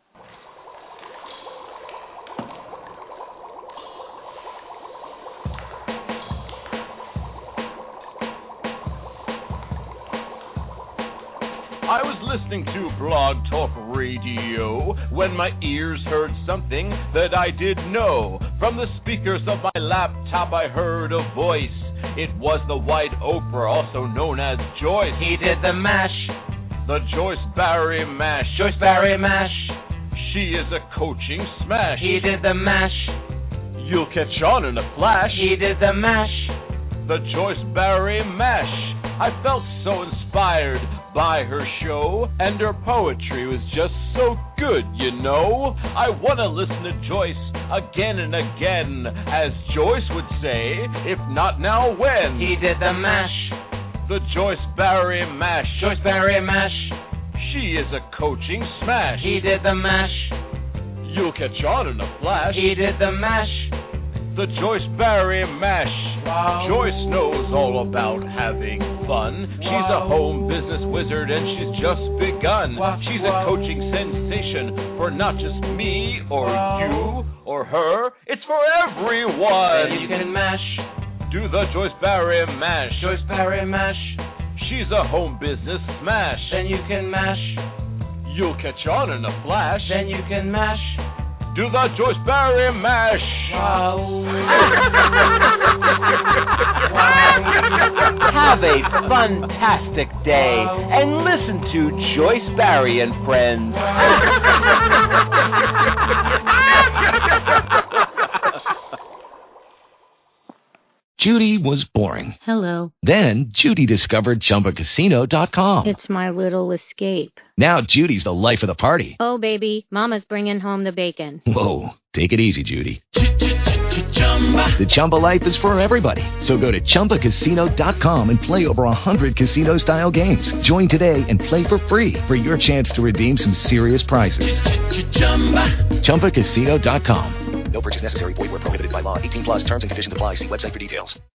I was listening to Blog Talk Radio when my ears heard something that I didn't know. From the speakers of my laptop I heard a voice. It was the White Oprah, also known as Joyce. He did the mash. The Joyce Barry mash. Joyce Barry mash. She is a coaching smash. He did the mash. You'll catch on in a flash. He did the mash. The Joyce Barry mash. I felt so inspired by her show, and her poetry was just so good, you know. I want to listen to Joyce again and again, as Joyce would say, if not now, when? He did the mash. The Joyce Barry mash. Joyce Barry mash. She is a coaching smash. He did the mash. You'll catch on in a flash. He did the mash. The Joyce Barry mash. Wow. Joyce knows all about having fun. Wow. She's a home business wizard and she's just begun. Wow. She's wow. a coaching sensation for not just me or wow. you or her. It's for everyone. Then you can mash. Do the Joyce Barry mash. Joyce Barry mash. She's a home business smash. Then you can mash. You'll catch on in a flash. Then you can mash. Do the Joyce Barry mash. Wow. Have a fantastic day and listen to Joyce Barry and Friends. Judy was boring. Hello. Then Judy discovered Chumba Casino dot com. It's my little escape. Now Judy's the life of the party. Oh, baby, mama's bringing home the bacon. Whoa, take it easy, Judy. The Chumba life is for everybody. So go to Chumba Casino dot com and play over one hundred casino-style games. Join today and play for free for your chance to redeem some serious prizes. Chumba Casino dot com. No purchase necessary. Void where prohibited by law. eighteen plus terms and conditions apply. See website for details.